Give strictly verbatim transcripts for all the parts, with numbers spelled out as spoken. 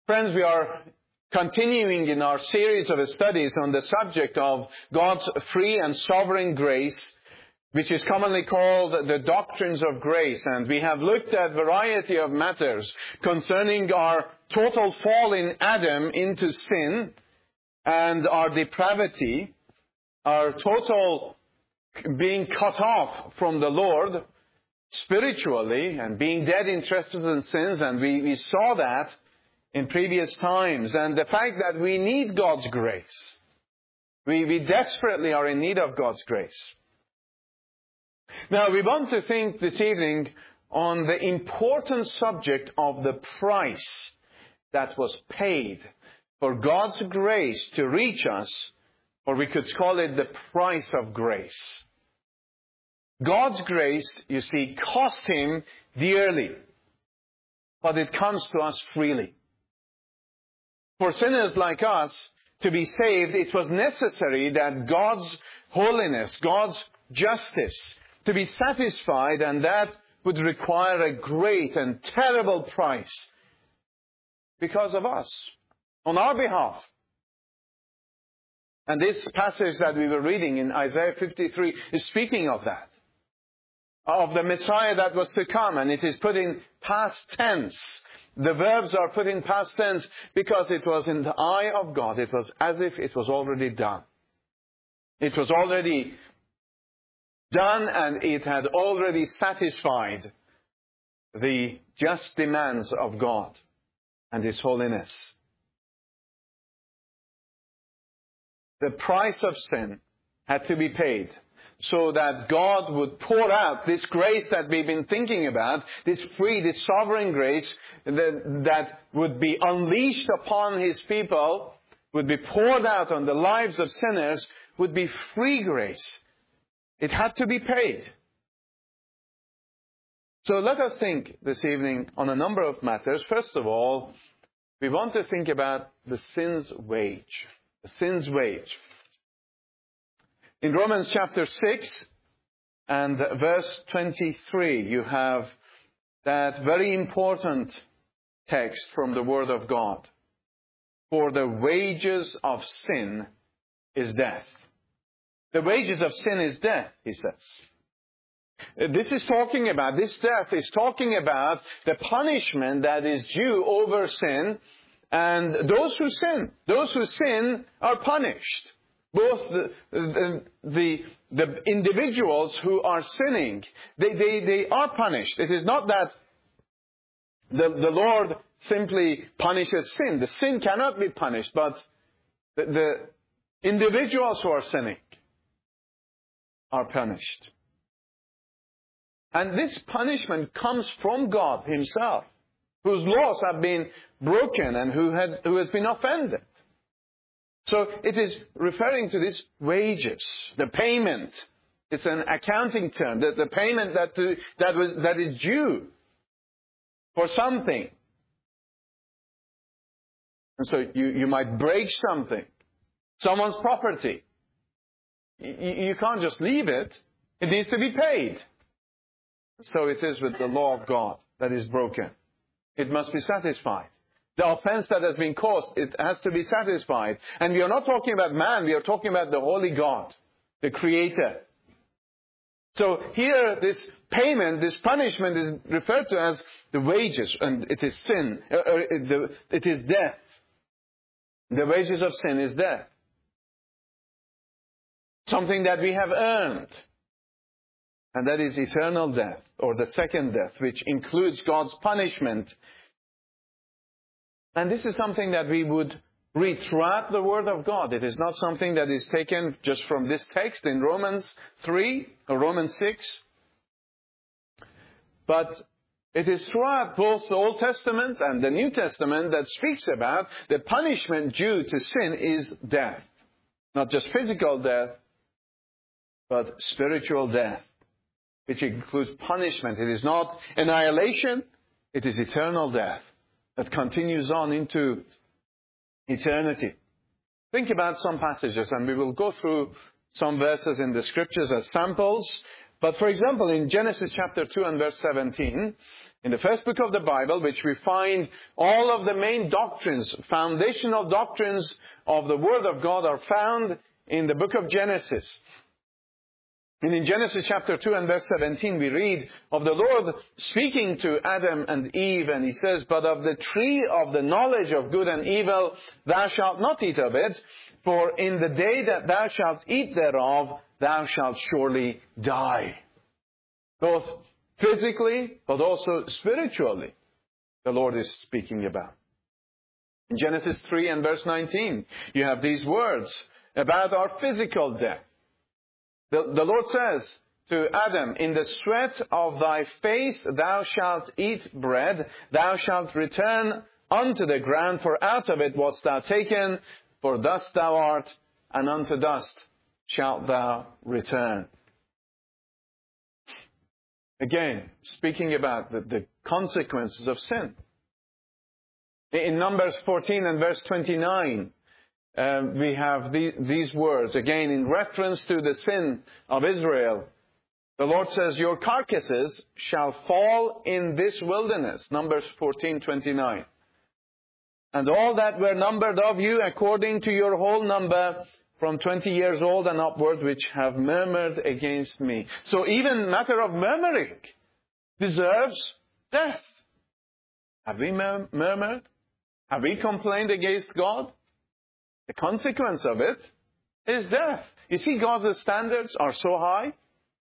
Friends, we are continuing in our series of studies on the subject of God's free and sovereign grace, which is commonly called the doctrines of grace. And we have looked at a variety of matters concerning our total fall in Adam into sin and our depravity, our total being cut off from the Lord spiritually and being dead in trespasses and sins. And we, we saw that in previous times. And the fact that we need God's grace. We, we desperately are in need of God's grace. Now, we want to think this evening on the important subject of the price that was paid for God's grace to reach us, or we could call it the price of grace. God's grace, you see, cost Him dearly, but it comes to us freely. For sinners like us to be saved, it was necessary that God's holiness, God's justice, to be satisfied, and that would require a great and terrible price because of us, on our behalf. And this passage that we were reading in Isaiah fifty-three is speaking of that, of the Messiah that was to come, and it is put in past tense. The verbs are put in past tense because it was in the eye of God. It was as if it was already done. It was already done, and it had already satisfied the just demands of God and His holiness. The price of sin had to be paid so that God would pour out this grace that we've been thinking about, this free, this sovereign grace that, that would be unleashed upon His people, would be poured out on the lives of sinners, would be free grace. It had to be paid. So let us think this evening on a number of matters. First of all, we want to think about the sin's wage. The sin's wage. In Romans chapter six and verse twenty-three, you have that very important text from the Word of God. For the wages of sin is death. The wages of sin is death, he says. This is talking about, this death is talking about the punishment that is due over sin. And those who sin, those who sin are punished. Both the, the, the, the individuals who are sinning, they, they, they are punished. It is not that the, the Lord simply punishes sin. The sin cannot be punished, but the, the individuals who are sinning are punished. And this punishment comes from God Himself, whose laws have been broken and who, had, who has been offended. So it is referring to these wages, the payment. It's an accounting term, the, the payment that, to, that, was, that is due for something. And so you, you might break something, someone's property. You, you can't just leave it. It needs to be paid. So it is with the law of God that is broken. It must be satisfied. The offense that has been caused, it has to be satisfied. And we are not talking about man, we are talking about the holy God, the Creator. So here, this payment, this punishment is referred to as the wages, and it is sin, uh, uh, it is death. The wages of sin is death. Something that we have earned. And that is eternal death, or the second death, which includes God's punishment. And this is something that we would read throughout the Word of God. It is not something that is taken just from this text in Romans three or Romans six. But it is throughout both the Old Testament and the New Testament that speaks about the punishment due to sin is death. Not just physical death, but spiritual death, which includes punishment. It is not annihilation, it is eternal death that continues on into eternity. Think about some passages, and we will go through some verses in the Scriptures as samples. But for example, in Genesis chapter two and verse seventeen, In the first book of the Bible, which we find all of the main doctrines, foundational doctrines of the Word of God are found in the book of Genesis. And in Genesis chapter two and verse seventeen, we read of the Lord speaking to Adam and Eve, and He says, "But of the tree of the knowledge of good and evil, thou shalt not eat of it, for in the day that thou shalt eat thereof, thou shalt surely die." Both physically, but also spiritually, the Lord is speaking about. In Genesis three and verse nineteen, you have these words about our physical death. The, the Lord says to Adam, "In the sweat of thy face thou shalt eat bread, thou shalt return unto the ground, for out of it wast thou taken, for dust thou art, and unto dust shalt thou return." Again, speaking about the, the consequences of sin. In Numbers fourteen and verse twenty-nine, um, we have the, these words, again in reference to the sin of Israel. The Lord says, "Your carcasses shall fall in this wilderness." Numbers fourteen twenty-nine. "And all that were numbered of you according to your whole number, from twenty years old and upward, which have murmured against me." So even matter of murmuring deserves death. Have we mur- murmured? Have we complained against God? The consequence of it is death. You see, God's standards are so high.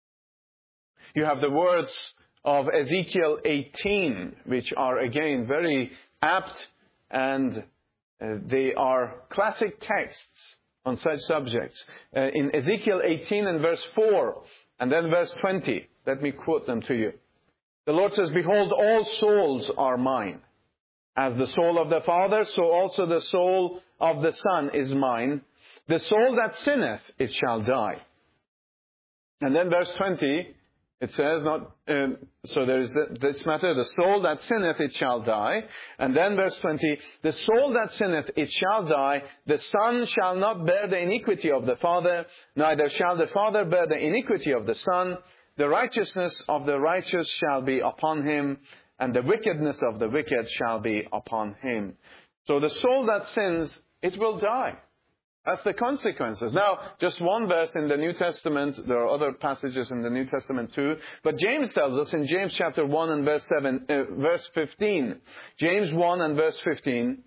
You have the words of Ezekiel eighteen, which are again very apt, and uh, they are classic texts on such subjects. Uh, in Ezekiel eighteen and verse four, and then verse twenty, let me quote them to you. The Lord says, "Behold, all souls are mine. As the soul of the Father, so also the soul of the Son is mine. The soul that sinneth, it shall die." And then verse twenty, it says, not um, so there is this matter, "The soul that sinneth, it shall die." And then verse twenty, "The soul that sinneth, it shall die. The Son shall not bear the iniquity of the Father, neither shall the Father bear the iniquity of the Son. The righteousness of the righteous shall be upon him, and the wickedness of the wicked shall be upon him." So the soul that sins, it will die. That's the consequences. Now, just one verse in the New Testament. There are other passages in the New Testament too. But James tells us in James chapter one and verse seven, uh, verse fifteen. James one and verse fifteen.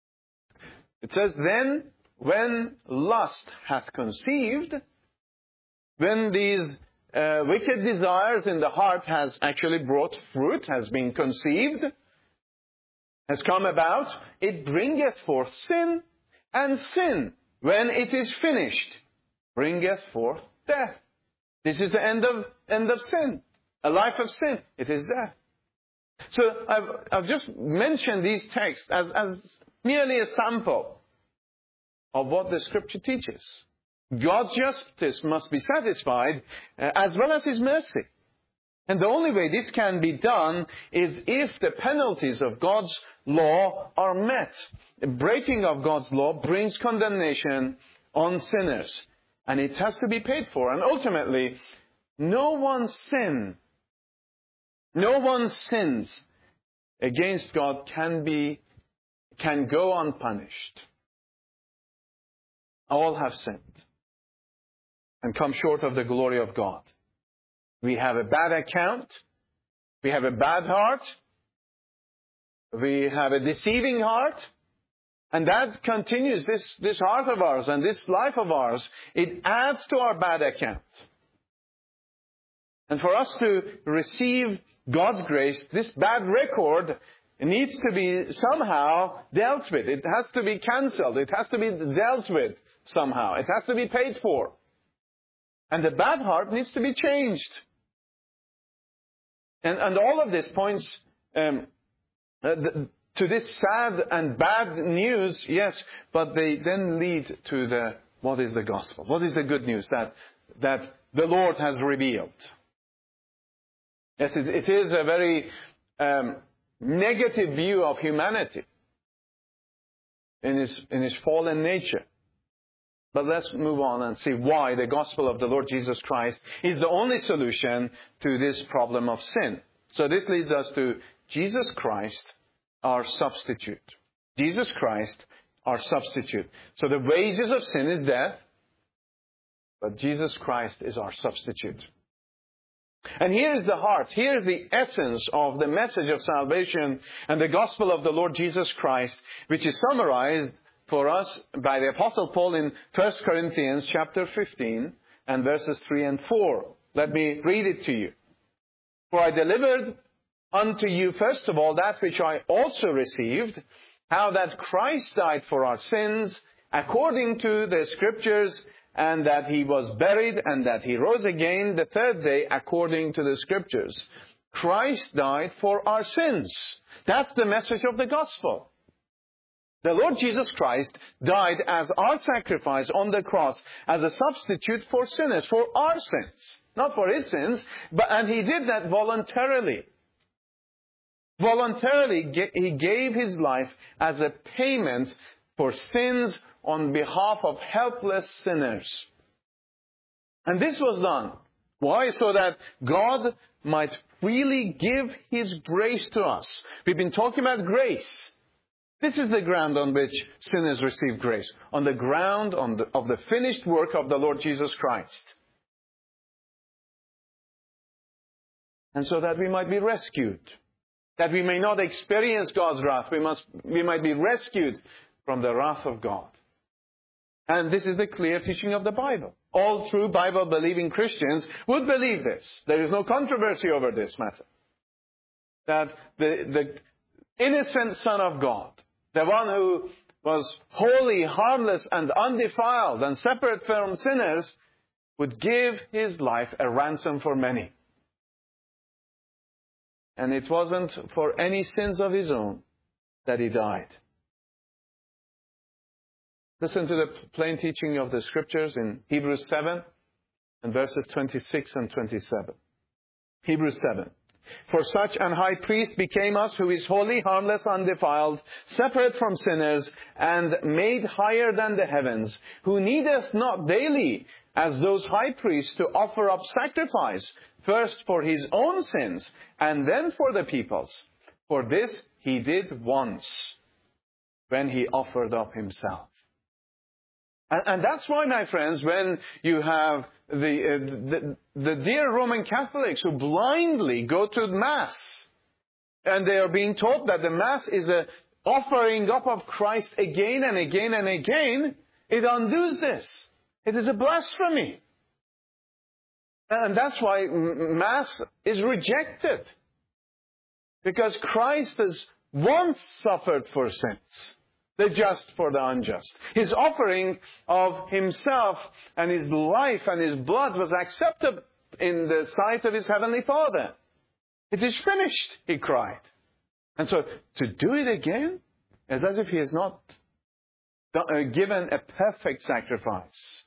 It says, "Then when lust hath conceived," when these uh, wicked desires in the heart has actually brought fruit, has been conceived, has come about, "it bringeth forth sin, and sin, when it is finished, bringeth forth death." This is the end of end of sin. A life of sin. It is death. So I've, I've just mentioned these texts as, as merely a sample of what the Scripture teaches. God's justice must be satisfied, uh, as well as His mercy. And the only way this can be done is if the penalties of God's law are met. The breaking of God's law brings condemnation on sinners, and it has to be paid for. And ultimately, no one's sin, no one's sins against God can be, can go unpunished. All have sinned and come short of the glory of God. We have a bad account. We have a bad heart. We have a deceiving heart. And that continues, this, this heart of ours and this life of ours, it adds to our bad account. And for us to receive God's grace, this bad record needs to be somehow dealt with. It has to be cancelled. It has to be dealt with somehow. It has to be paid for. And the bad heart needs to be changed. And, and all of this points um, uh, the, to this sad and bad news, yes, but they then lead to the, what is the gospel? What is the good news that, that the Lord has revealed? Yes, it, it is a very um, negative view of humanity in his, in his fallen nature. But let's move on and see why the gospel of the Lord Jesus Christ is the only solution to this problem of sin. So this leads us to Jesus Christ, our substitute. Jesus Christ, our substitute. So the wages of sin is death, but Jesus Christ is our substitute. And here is the heart, here is the essence of the message of salvation and the gospel of the Lord Jesus Christ, which is summarized for us by the Apostle Paul in First Corinthians chapter fifteen and verses three and four. Let me read it to you. For I delivered unto you first of all that which I also received, how that Christ died for our sins according to the Scriptures, and that He was buried, and that He rose again the third day according to the Scriptures. Christ died for our sins. That's the message of the gospel. The Lord Jesus Christ died as our sacrifice on the cross, as a substitute for sinners, for our sins. Not for His sins, but and He did that voluntarily. Voluntarily, He gave His life as a payment for sins on behalf of helpless sinners. And this was done. Why? So that God might freely give His grace to us. We've been talking about grace. This is the ground on which sinners receive grace. On the ground on the, of the finished work of the Lord Jesus Christ. And so that we might be rescued. That we may not experience God's wrath. We must, we might be rescued from the wrath of God. And this is the clear teaching of the Bible. All true Bible-believing Christians would believe this. There is no controversy over this matter. That the, the innocent Son of God, the one who was holy, harmless, and undefiled, and separate from sinners, would give His life a ransom for many. And it wasn't for any sins of His own that He died. Listen to the plain teaching of the Scriptures in Hebrews seven and verses twenty-six and twenty-seven. Hebrews seven. For such an high priest became us, who is holy, harmless, undefiled, separate from sinners, and made higher than the heavens, who needeth not daily, as those high priests, to offer up sacrifice, first for His own sins, and then for the people's. For this He did once, when He offered up Himself. And, and that's why, my friends, when you have the, uh, the, the dear Roman Catholics who blindly go to Mass, and they are being taught that the Mass is a offering up of Christ again and again and again, it undoes this. It is a blasphemy. And that's why Mass is rejected. Because Christ has once suffered for sins, the just for the unjust. His offering of Himself and His life and His blood was accepted in the sight of His Heavenly Father. It is finished, He cried. And so to do it again is as if He has not given a perfect sacrifice.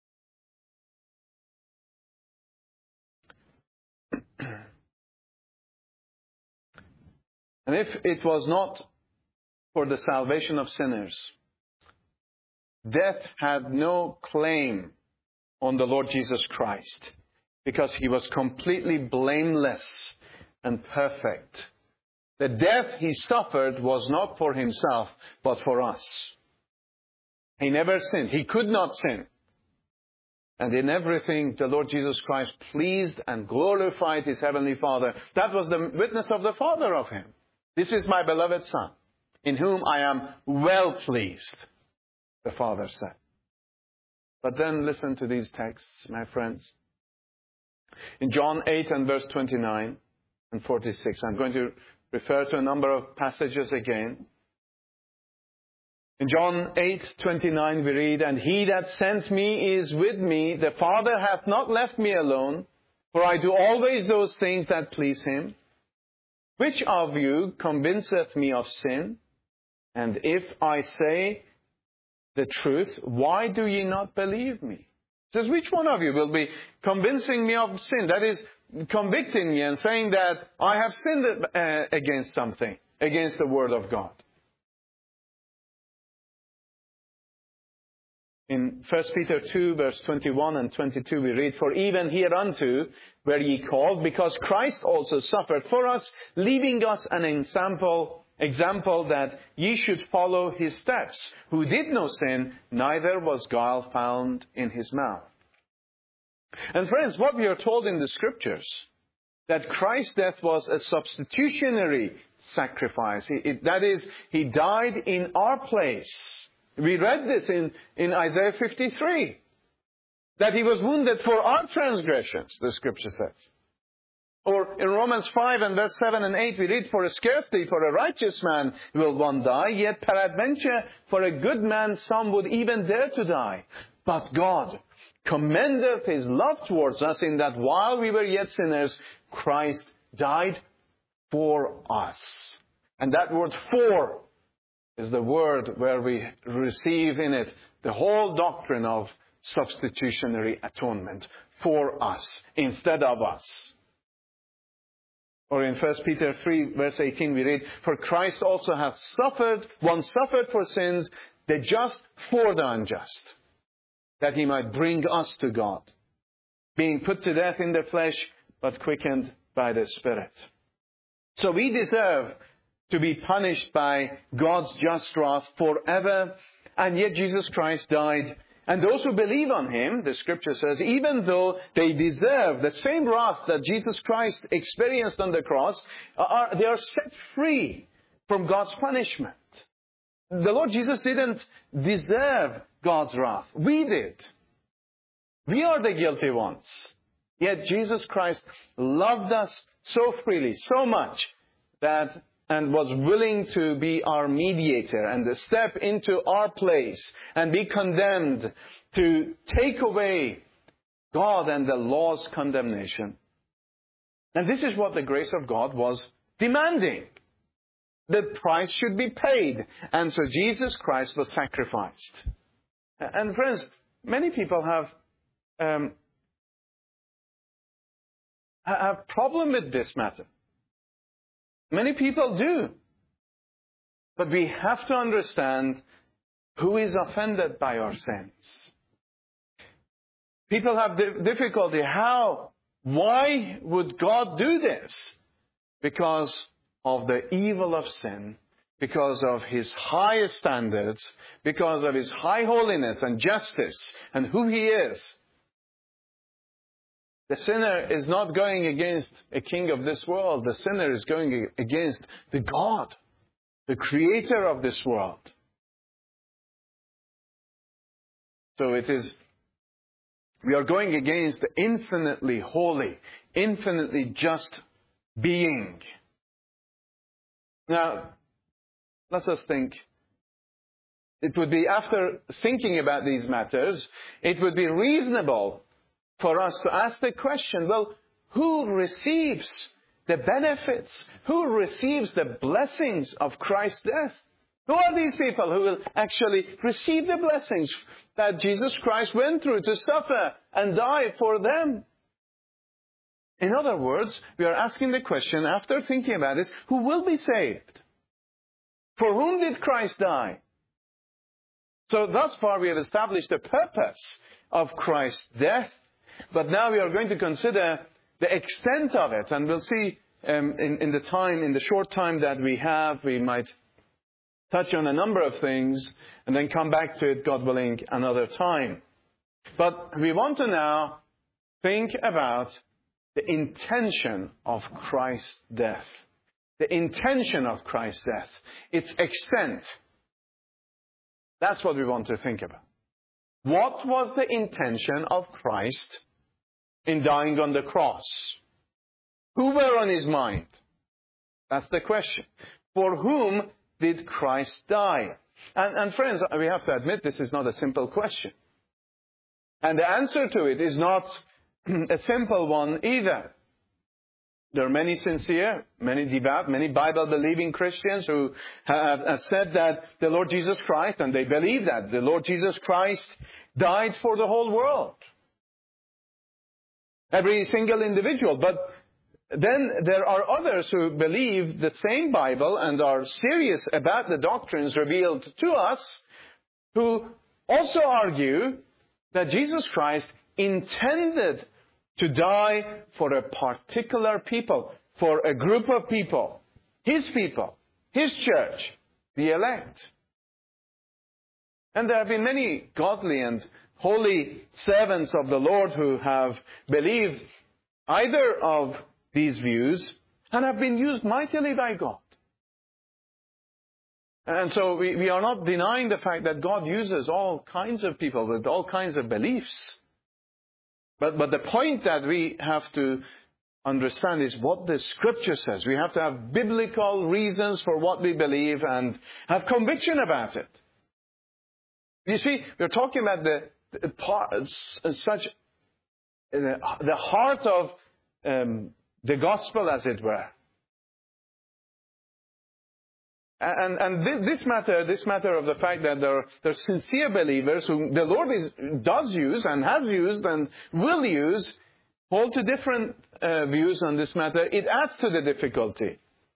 And if it was not for the salvation of sinners, death had no claim on the Lord Jesus Christ, because He was completely blameless and perfect. The death He suffered was not for Himself, but for us. He never sinned. He could not sin. And in everything, the Lord Jesus Christ pleased and glorified His Heavenly Father. That was the witness of the Father of Him. This is my beloved Son, in whom I am well pleased, the Father said. But then listen to these texts, my friends. In John eight and verse twenty-nine and forty-six, I'm going to refer to a number of passages again. In John eight twenty-nine we read, And He that sent me is with me. The Father hath not left me alone, for I do always those things that please Him. Which of you convinceth me of sin? And if I say the truth, why do ye not believe me? It says, which one of you will be convincing me of sin? That is, convicting me and saying that I have sinned uh, against something, against the Word of God. In First Peter two, verse twenty-one and twenty-two, we read, "For even hereunto were ye called, because Christ also suffered for us, leaving us an example, example that ye should follow his steps, who did no sin, neither was guile found in his mouth." And friends, what we are told in the Scriptures, that Christ's death was a substitutionary sacrifice. He, it, that is, he died in our place. We read this in, in Isaiah fifty-three. That he was wounded for our transgressions, the Scripture says. Or in Romans five and verse seven and eight, we read, "For scarcely for a righteous man will one die, yet peradventure for a good man some would even dare to die. But God commendeth his love towards us, in that while we were yet sinners, Christ died for us." And that word "for" is the word where we receive in it the whole doctrine of substitutionary atonement. For us, instead of us. Or in First Peter three, verse eighteen, we read, "For Christ also hath suffered, once suffered for sins, the just for the unjust, that he might bring us to God, being put to death in the flesh, but quickened by the Spirit." So we deserve to be punished by God's just wrath forever, and yet Jesus Christ died. And those who believe on him, the Scripture says, even though they deserve the same wrath that Jesus Christ experienced on the cross, are, they are set free from God's punishment. The Lord Jesus didn't deserve God's wrath. We did. We are the guilty ones. Yet Jesus Christ loved us so freely, so much, that and was willing to be our mediator and to step into our place and be condemned, to take away God and the law's condemnation. And this is what the grace of God was demanding. The price should be paid. And so Jesus Christ was sacrificed. And friends, many people have um, have problem with this matter. Many people do. But we have to understand who is offended by our sins. People have difficulty. How? Why would God do this? Because of the evil of sin, because of his high standards, because of his high holiness and justice and who he is. The sinner is not going against a king of this world. The sinner is going against the God, the creator of this world. So it is, we are going against the infinitely holy, infinitely just being. Now, let's just think. It would be, after thinking about these matters, it would be reasonable for us to ask the question, well, who receives the benefits? Who receives the blessings of Christ's death? Who are these people who will actually receive the blessings that Jesus Christ went through to suffer and die for them? In other words, we are asking the question, after thinking about this, who will be saved? For whom did Christ die? So thus far we have established the purpose of Christ's death. But now we are going to consider the extent of it. And we'll see um, in, in the time, in the short time that we have, we might touch on a number of things and then come back to it, God willing, another time. But we want to now think about the intention of Christ's death. The intention of Christ's death. Its extent. That's what we want to think about. What was the intention of Christ in dying on the cross? Who were on his mind? That's the question. For whom did Christ die? And, and friends, we have to admit this is not a simple question. And the answer to it is not a simple one either. There are many sincere, many devout, many Bible-believing Christians who have said that the Lord Jesus Christ, and they believe that the Lord Jesus Christ died for the whole world. Every single individual. But then there are others who believe the same Bible and are serious about the doctrines revealed to us, who also argue that Jesus Christ intended to die for a particular people, for a group of people, His people, His church, the elect. And there have been many godly and holy servants of the Lord who have believed either of these views and have been used mightily by God. And so we, we are not denying the fact that God uses all kinds of people with all kinds of beliefs. But, but the point that we have to understand is what the Scripture says. We have to have biblical reasons for what we believe and have conviction about it. You see, we're talking about the, the part, such the, the heart of um, the gospel, as it were. And, and this matter, this matter of the fact that there are, there are sincere believers whom the Lord is, does use and has used and will use, hold to different uh, views on this matter. It adds to the difficulty.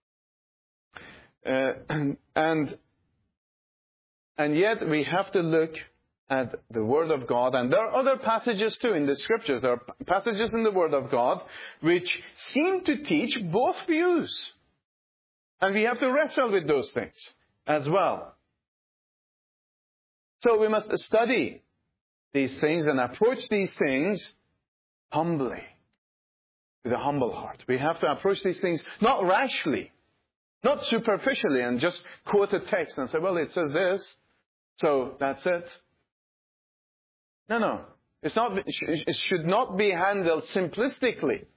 Uh, and and yet we have to look at the Word of God. And there are other passages too in the Scriptures. There are passages in the Word of God which seem to teach both views. And we have to wrestle with those things as well. So we must study these things and approach these things humbly, with a humble heart. We have to approach these things not rashly, not superficially, and just quote a text and say, well, it says this, so that's it. No, no. It's not, it should not be handled simplistically.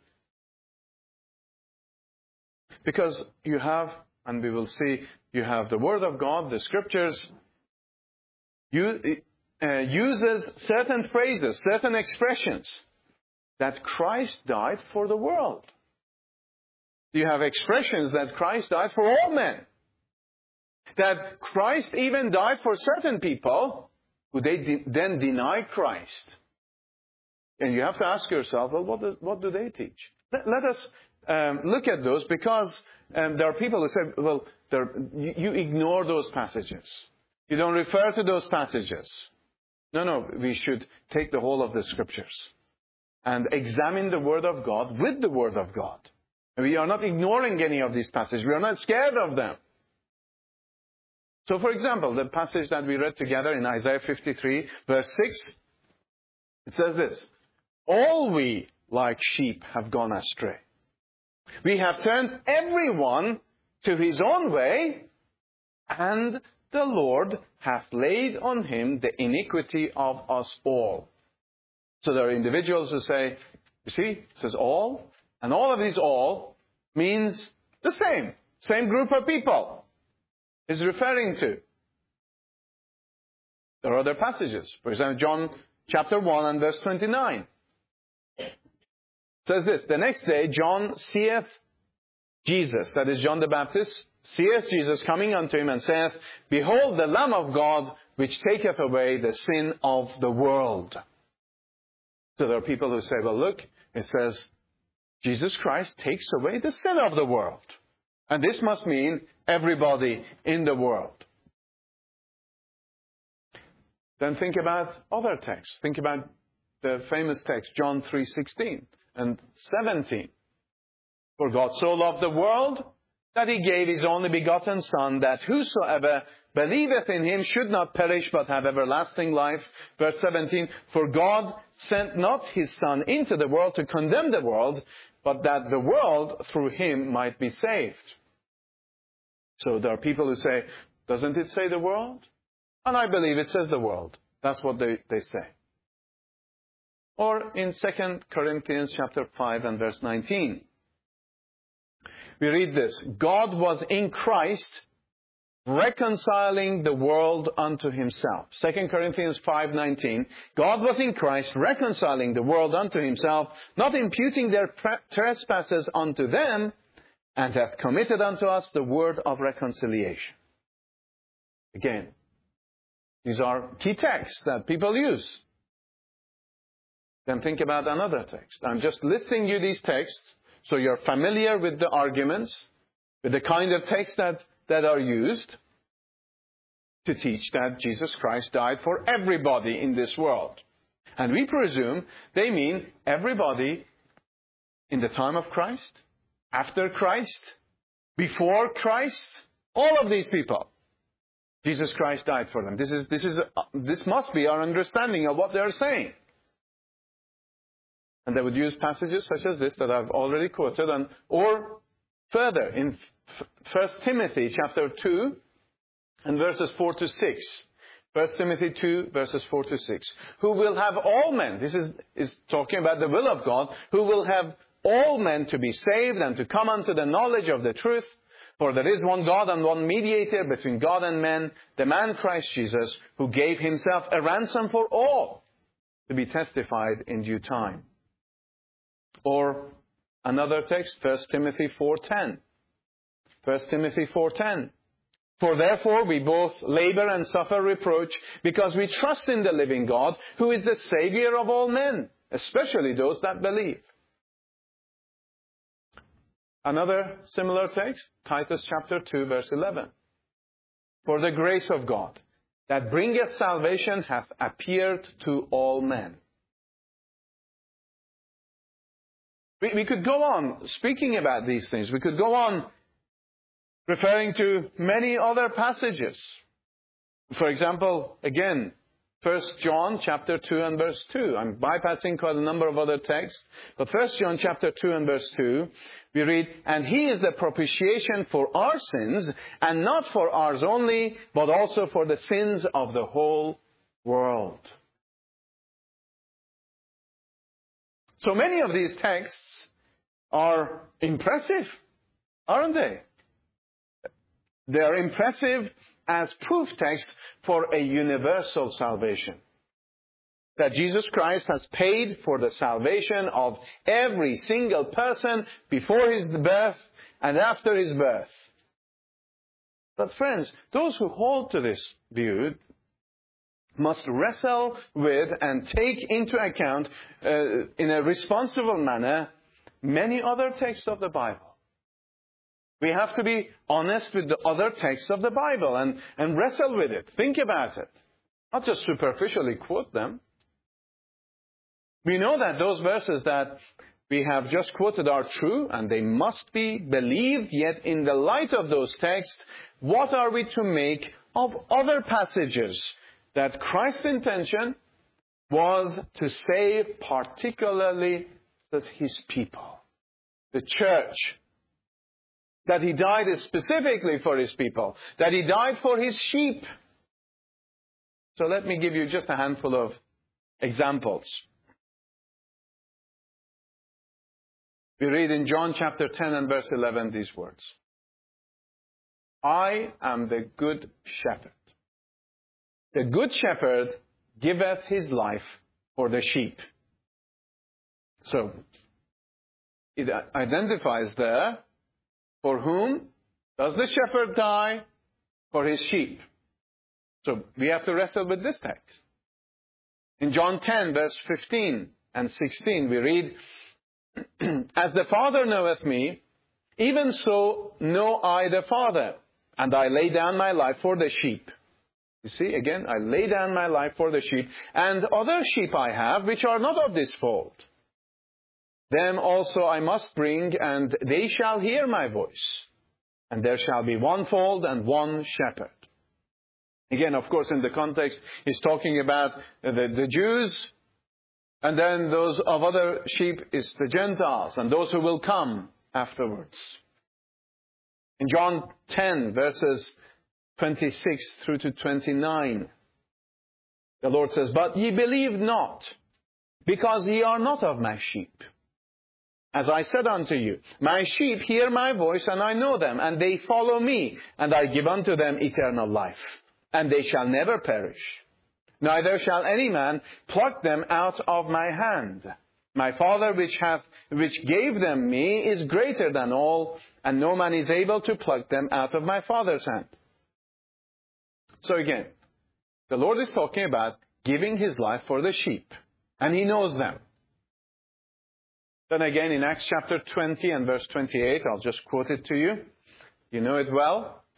Because you have, and we will see, you have the Word of God, the Scriptures, you, uh, uses certain phrases, certain expressions, that Christ died for the world. You have expressions that Christ died for all men. That Christ even died for certain people who they de- then deny Christ. And you have to ask yourself, well, what do, what do they teach? Let, let us um, look at those, because um, there are people who say, well, you, you ignore those passages. You don't refer to those passages. No, no, we should take the whole of the Scriptures and examine the Word of God with the Word of God. And we are not ignoring any of these passages. We are not scared of them. So, for example, the passage that we read together in Isaiah fifty-three, verse six, it says this: all we, like sheep, have gone astray. We have turned everyone to his own way, and the Lord hath laid on him the iniquity of us all. So there are individuals who say, you see, it says all, and all of these all means the same, same group of people is referring to. There are other passages. For example, John chapter one and verse twenty-nine. It says this: the next day John seeth Jesus, that is John the Baptist, seeth Jesus coming unto him, and saith, behold the Lamb of God, which taketh away the sin of the world. So there are people who say, well, look, it says Jesus Christ takes away the sin of the world. And this must mean everybody in the world. Then think about other texts. Think about the famous text, John three sixteen and seventeen. For God so loved the world that he gave his only begotten Son, that whosoever believeth in him should not perish but have everlasting life. Verse seventeen, for God sent not his Son into the world to condemn the world, but that the world through him might be saved. So there are people who say, doesn't it say the world? And I believe it says the world. That's what they, they say. Or in Second Corinthians chapter five and verse nineteen. We read this: God was in Christ reconciling the world unto himself. Second Corinthians five nineteen. God was in Christ reconciling the world unto himself, not imputing their trespasses unto them, and hath committed unto us the word of reconciliation. Again, these are key texts that people use. Then think about another text. I'm just listing you these texts so you're familiar with the arguments, with the kind of texts that, that are used. to teach that Jesus Christ died for everybody in this world. And we presume they mean everybody in the time of Christ, after Christ, before Christ, all of these people. Jesus Christ died for them. This is, this is, this must be our understanding of what they are saying. And they would use passages such as this that I've already quoted, and or further in First Timothy chapter two and verses four to six. First Timothy two verses four to six. Who will have all men, this is, is talking about the will of God, who will have all men to be saved and to come unto the knowledge of the truth. For there is one God and one mediator between God and men, the man Christ Jesus, who gave himself a ransom for all, to be testified in due time. Or another text, First Timothy four ten. First Timothy four ten. For therefore we both labor and suffer reproach, because we trust in the living God, who is the Savior of all men, especially those that believe. Another similar text, Titus chapter two, verse eleven. For the grace of God that bringeth salvation hath appeared to all men. We, we could go on speaking about these things. We could go on referring to many other passages. For example, again, First John chapter two and verse two. I'm bypassing quite a number of other texts. But First John chapter two and verse two, we read, and he is the propitiation for our sins, and not for ours only, but also for the sins of the whole world. So many of these texts are impressive, aren't they? They are impressive as proof text for a universal salvation. That Jesus Christ has paid for the salvation of every single person before his birth and after his birth. But friends, those who hold to this view must wrestle with and take into account uh, in a responsible manner many other texts of the Bible. We have to be honest with the other texts of the Bible and, and wrestle with it. Think about it. Not just superficially quote them. We know that those verses that we have just quoted are true and they must be believed, yet in the light of those texts, what are we to make of other passages that Christ's intention was to save particularly his people, the church, that he died specifically for his people, that he died for his sheep. So let me give you just a handful of examples. We read in John chapter ten and verse eleven these words. I am the good shepherd. The good shepherd giveth his life for the sheep. So, it identifies there, for whom does the shepherd die? For his sheep. So, we have to wrestle with this text. In John ten, verse fifteen and sixteen, we read, as the Father knoweth me, even so know I the Father, and I lay down my life for the sheep. You see, again, I lay down my life for the sheep, and other sheep I have, which are not of this fold. Them also I must bring, and they shall hear my voice. And there shall be one fold and one shepherd. Again, of course, in the context, he's talking about the, the Jews, and then those of other sheep is the Gentiles, and those who will come afterwards. In John ten, verses twenty-six through to twenty-nine, the Lord says, but ye believe not, because ye are not of my sheep. As I said unto you, my sheep hear my voice, and I know them, and they follow me, and I give unto them eternal life, and they shall never perish. Neither shall any man pluck them out of my hand. My Father which hath, which gave them me is greater than all, and no man is able to pluck them out of my Father's hand. So again, the Lord is talking about giving his life for the sheep, and he knows them. Then again in Acts chapter twenty and verse twenty-eight, I'll just quote it to you. You know it well.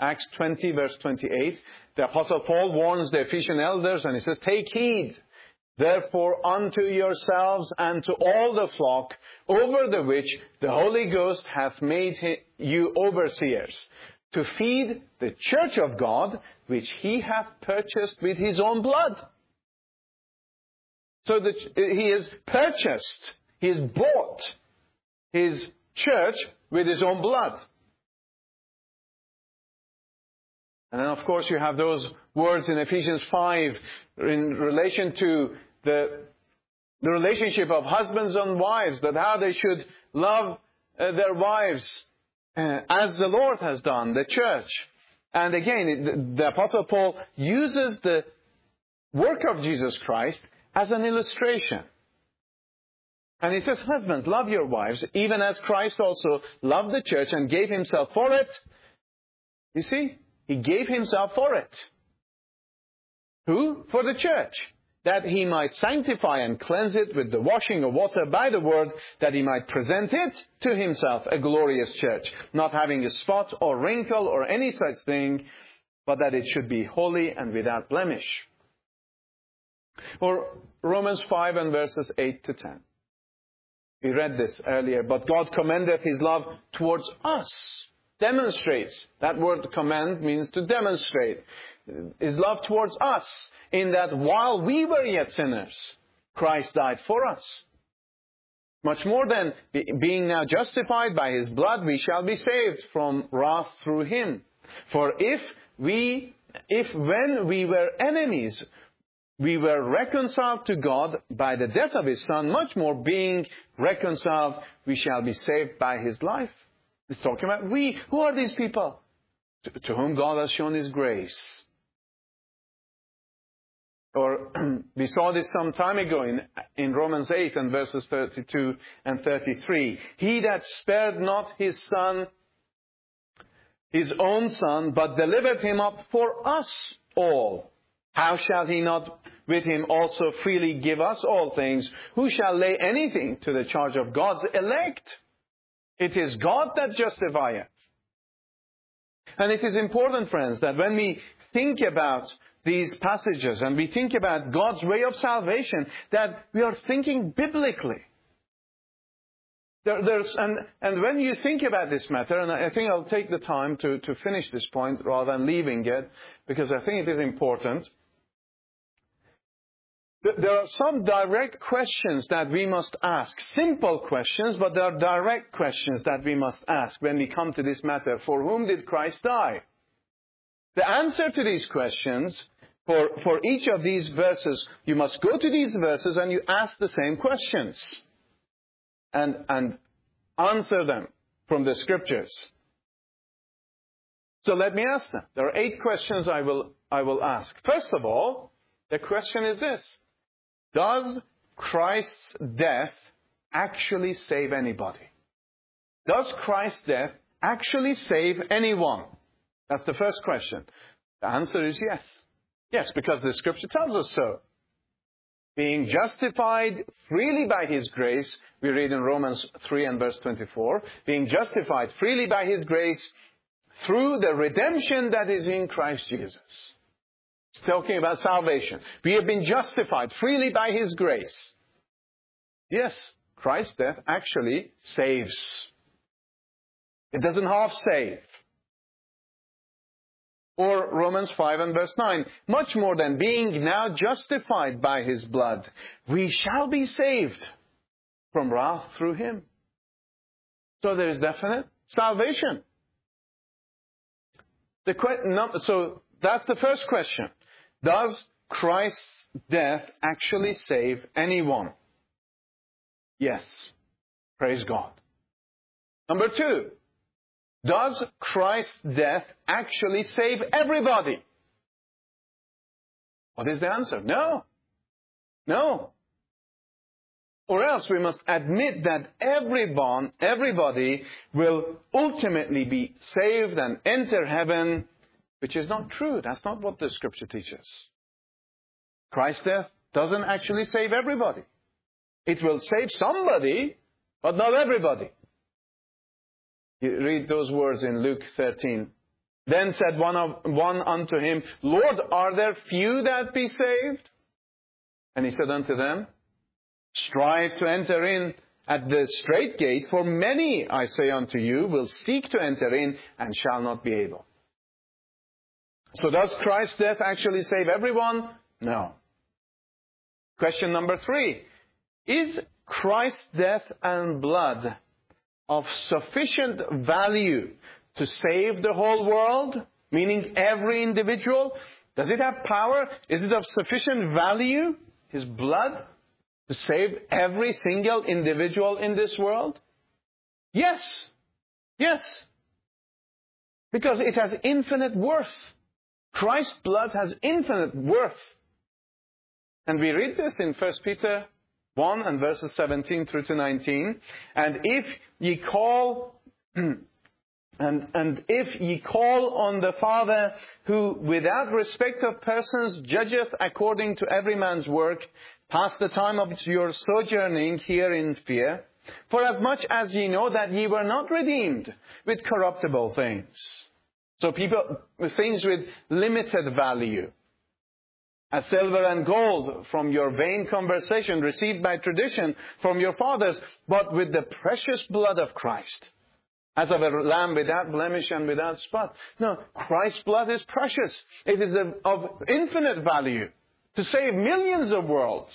Acts twenty, verse twenty-eight, the Apostle Paul warns the Ephesian elders and he says, "Take heed, therefore, unto yourselves and to all the flock, over the which the Holy Ghost hath made you overseers, to feed the church of God, which he hath purchased with his own blood." So that he has purchased, he has bought his church with his own blood. And then, of course, you have those words in Ephesians five in relation to the, the relationship of husbands and wives, that how they should love uh, their wives uh, as the Lord has done, the church. And again, the, the Apostle Paul uses the work of Jesus Christ as an illustration. And he says, "Husbands, love your wives, even as Christ also loved the church and gave himself for it." You see? He gave himself for it. Who? For the church. That he might sanctify and cleanse it with the washing of water by the word, that he might present it to himself a glorious church, not having a spot or wrinkle or any such thing, but that it should be holy and without blemish. Or Romans five and verses eight to ten. We read this earlier. "But God commendeth his love towards us." Demonstrates. That word commend means to demonstrate. His love towards us, in that while we were yet sinners, Christ died for us. Much more than being now justified by his blood, we shall be saved from wrath through him. For if we, if when we were enemies, we were reconciled to God by the death of his Son, much more being reconciled, we shall be saved by his life. He's talking about we. Who are these people? To, to whom God has shown his grace. Or we saw this some time ago in, in Romans eight and verses thirty-two and thirty-three. "He that spared not his Son, his own Son, but delivered him up for us all, how shall he not with him also freely give us all things? Who shall lay anything to the charge of God's elect? It is God that justifieth." And it is important, friends, that when we think about these passages and we think about God's way of salvation, that we are thinking biblically. There, there's, and, and when you think about this matter, and I think I'll take the time to, to finish this point rather than leaving it, because I think it is important. There are some direct questions that we must ask. Simple questions, but there are direct questions that we must ask when we come to this matter. For whom did Christ die? The answer to these questions, for, for each of these verses, you must go to these verses and you ask the same questions. And, and answer them from the Scriptures. So let me ask them. There are eight questions I will, I will ask. First of all, the question is this. Does Christ's death actually save anybody? Does Christ's death actually save anyone? That's the first question. The answer is yes. Yes, because the Scripture tells us so. Being justified freely by his grace, we read in Romans three and verse twenty-four, being justified freely by his grace through the redemption that is in Christ Jesus. It's talking about salvation. We have been justified freely by his grace. Yes, Christ's death actually saves. It doesn't half save. Or Romans five and verse nine. Much more than being now justified by his blood, we shall be saved from wrath through him. So there is definite salvation. The que- no, so that's the first question. Does Christ's death actually save anyone? Yes. Praise God. Number two. Does Christ's death actually save everybody? What is the answer? No. No. Or else we must admit that everyone, everybody will ultimately be saved and enter heaven, which is not true. That's not what the Scripture teaches. Christ's death doesn't actually save everybody. It will save somebody, but not everybody. You read those words in Luke thirteen. Then said one, of, one unto him, Lord, are there few that be saved? And he said unto them, strive to enter in at the strait gate, for many, I say unto you, will seek to enter in and shall not be able. So does Christ's death actually save everyone? No. Question number three. Is Christ's death and blood of sufficient value to save the whole world? Meaning every individual? Does it have power? Is it of sufficient value, His blood, to save every single individual in this world? Yes. Yes. Because it has infinite worth. Christ's blood has infinite worth. And we read this in First Peter one and verses seventeen through to nineteen. And if ye call, and, and if ye call on the Father, who without respect of persons judgeth according to every man's work, pass the time of your sojourning here in fear, for as much as ye know that ye were not redeemed with corruptible things. So people, things with limited value, as silver and gold from your vain conversation received by tradition from your fathers, but with the precious blood of Christ, as of a lamb without blemish and without spot. No, Christ's blood is precious. It is of, of infinite value to save millions of worlds.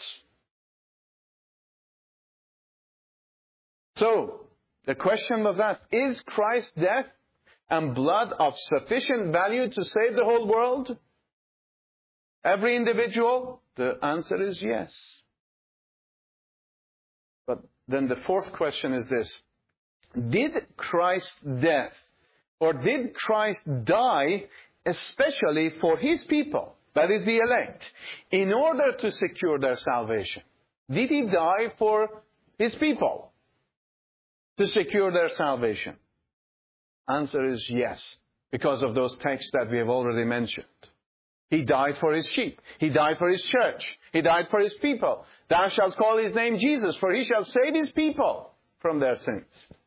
So, the question was asked, is Christ's death and blood of sufficient value to save the whole world? Every individual? The answer is yes. But then the fourth question is this. Did Christ's death, or did Christ die especially for His people, that is the elect, in order to secure their salvation? Did He die for His people to secure their salvation? Answer is yes, because of those texts that we have already mentioned. He died for His sheep. He died for His church. He died for His people. Thou shalt call His name Jesus, for He shall save His people from their sins.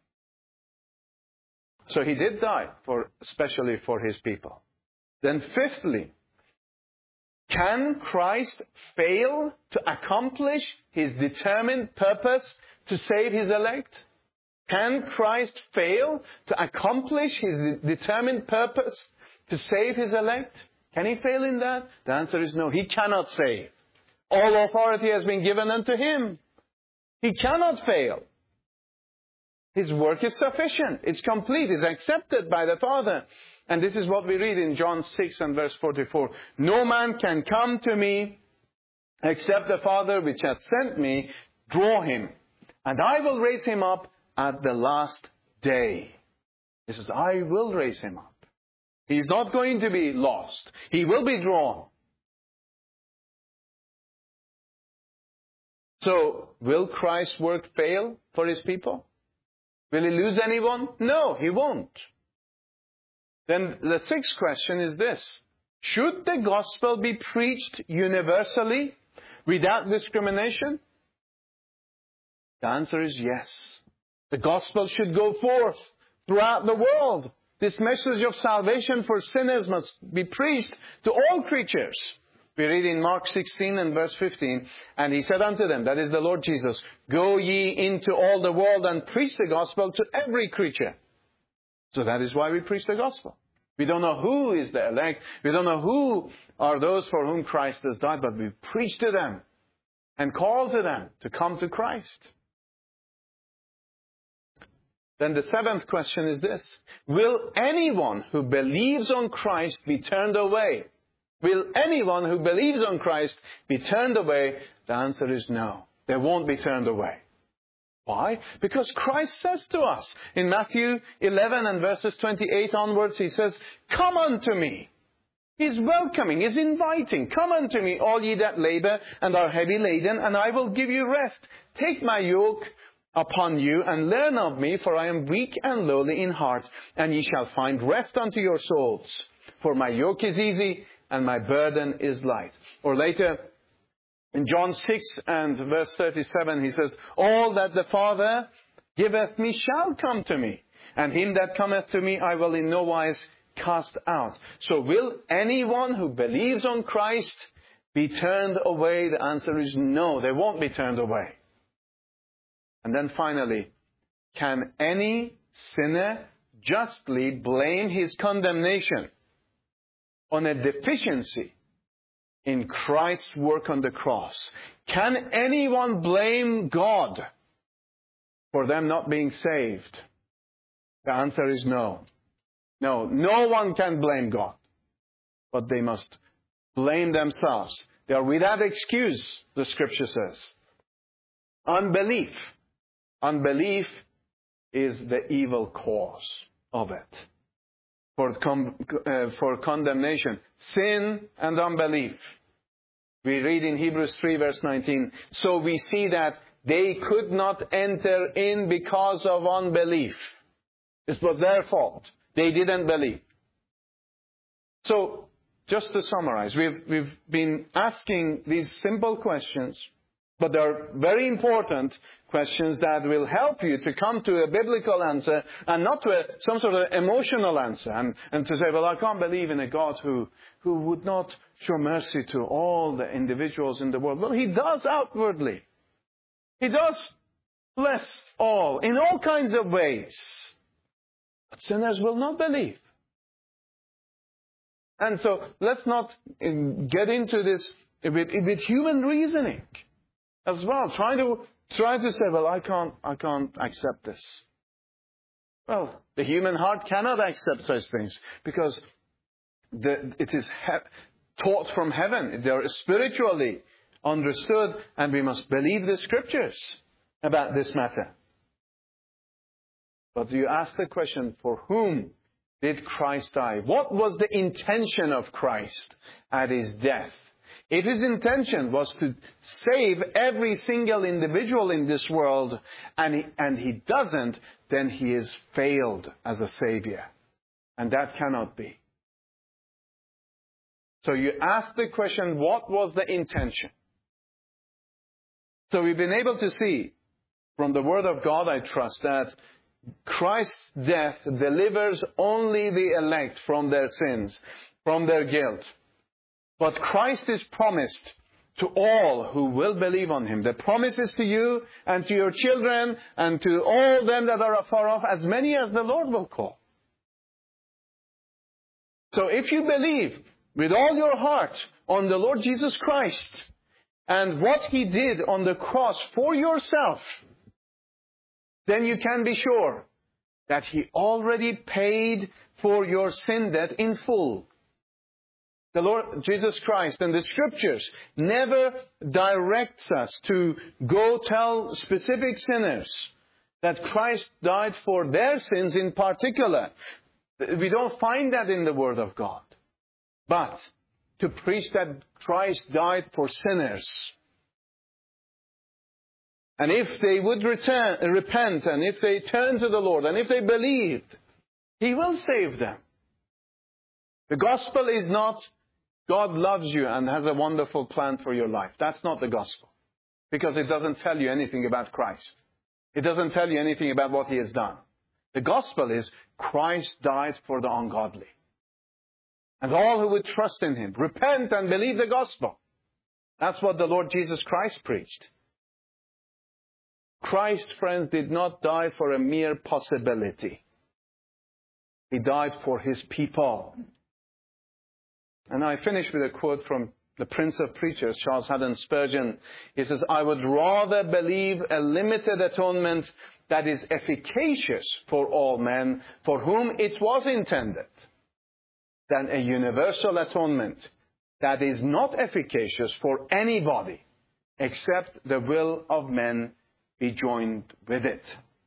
So He did die, for especially for His people. Then fifthly, can Christ fail to accomplish His determined purpose to save His elect? Can Christ fail to accomplish His determined purpose to save His elect? Can He fail in that? The answer is no. He cannot save. All authority has been given unto Him. He cannot fail. His work is sufficient. It's complete. It's accepted by the Father. And this is what we read in John six and verse forty-four. No man can come to me except the Father which hath sent me draw him. And I will raise him up at the last day. He says, I will raise him up. He's not going to be lost. He will be drawn. So, will Christ's work fail for His people? Will He lose anyone? No, He won't. Then the sixth question is this. Should the gospel be preached universally, without discrimination? The answer is yes. The gospel should go forth throughout the world. This message of salvation for sinners must be preached to all creatures. We read in Mark sixteen and verse fifteen, and He said unto them, that is the Lord Jesus, go ye into all the world and preach the gospel to every creature. So that is why we preach the gospel. We don't know who is the elect. We don't know who are those for whom Christ has died, but we preach to them and call to them to come to Christ. Then the seventh question is this. Will anyone who believes on Christ be turned away? Will anyone who believes on Christ be turned away? The answer is no. They won't be turned away. Why? Because Christ says to us in Matthew eleven and verses twenty-eight onwards, He says, come unto me. He's welcoming, He's inviting. Come unto me, all ye that labor and are heavy laden, and I will give you rest. Take my yoke upon you and learn of me, for I am weak and lowly in heart, and ye shall find rest unto your souls. For my yoke is easy and my burden is light. Or later, in John six and verse thirty-seven, He says, all that the Father giveth me shall come to me, and him that cometh to me I will in no wise cast out. So will anyone who believes on Christ be turned away? The answer is no, they won't be turned away. And then finally, can any sinner justly blame his condemnation on a deficiency in Christ's work on the cross? Can anyone blame God for them not being saved? The answer is no. No, no one can blame God. But they must blame themselves. They are without excuse, the Scripture says. Unbelief. Unbelief is the evil cause of it. For, com- uh, for condemnation. Sin and unbelief. We read in Hebrews three verse nineteen. So we see that they could not enter in because of unbelief. This was their fault. They didn't believe. So, just to summarize, we've, we've been asking these simple questions, but they are very important questions that will help you to come to a biblical answer and not to a, some sort of emotional answer. And, and to say, well, I can't believe in a God who, who would not show mercy to all the individuals in the world. Well, He does outwardly. He does bless all in all kinds of ways. But sinners will not believe. And so let's not get into this with, with human reasoning as well. Trying to try to say, well, I can't, I can't accept this. Well, the human heart cannot accept such things because the, it is he- taught from heaven. They are spiritually understood, and we must believe the Scriptures about this matter. But you ask the question, for whom did Christ die? What was the intention of Christ at His death? If His intention was to save every single individual in this world, and he, and he doesn't, then He is failed as a Savior. And that cannot be. So you ask the question, what was the intention? So we've been able to see from the Word of God, I trust, that Christ's death delivers only the elect from their sins, from their guilt. But Christ is promised to all who will believe on Him. The promise is to you and to your children and to all them that are afar off, as many as the Lord will call. So if you believe with all your heart on the Lord Jesus Christ and what He did on the cross for yourself, then you can be sure that He already paid for your sin debt in full. The Lord Jesus Christ and the Scriptures never directs us to go tell specific sinners that Christ died for their sins in particular. We don't find that in the Word of God. But to preach that Christ died for sinners, and if they would return, repent, and if they turn to the Lord, and if they believed, He will save them. The gospel is not, God loves you and has a wonderful plan for your life. That's not the gospel. Because it doesn't tell you anything about Christ. It doesn't tell you anything about what He has done. The gospel is, Christ died for the ungodly. And all who would trust in Him, repent and believe the gospel. That's what the Lord Jesus Christ preached. Christ, friends, did not die for a mere possibility. He died for His people. And I finish with a quote from the Prince of Preachers, Charles Haddon Spurgeon. He says, I would rather believe a limited atonement that is efficacious for all men for whom it was intended, than a universal atonement that is not efficacious for anybody except the will of men be joined with it.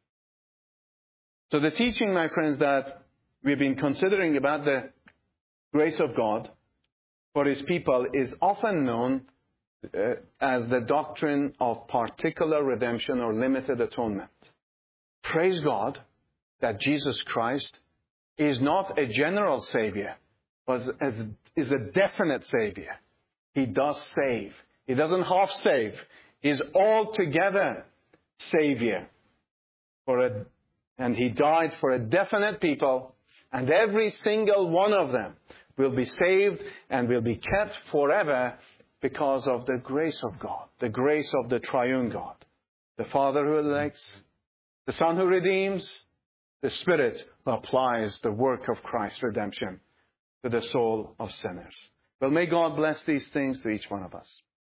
So the teaching, my friends, that we've been considering about the grace of God for His people is often known uh, as the doctrine of particular redemption or limited atonement. Praise God that Jesus Christ is not a general Savior, but is a definite Savior. He does save. He doesn't half save. He's altogether Savior. For a, and He died for a definite people And every single one of them will be saved and will be kept forever because of the grace of God, the grace of the triune God. The Father who elects, the Son who redeems, the Spirit who applies the work of Christ's redemption to the soul of sinners. Well, may God bless these things to each one of us.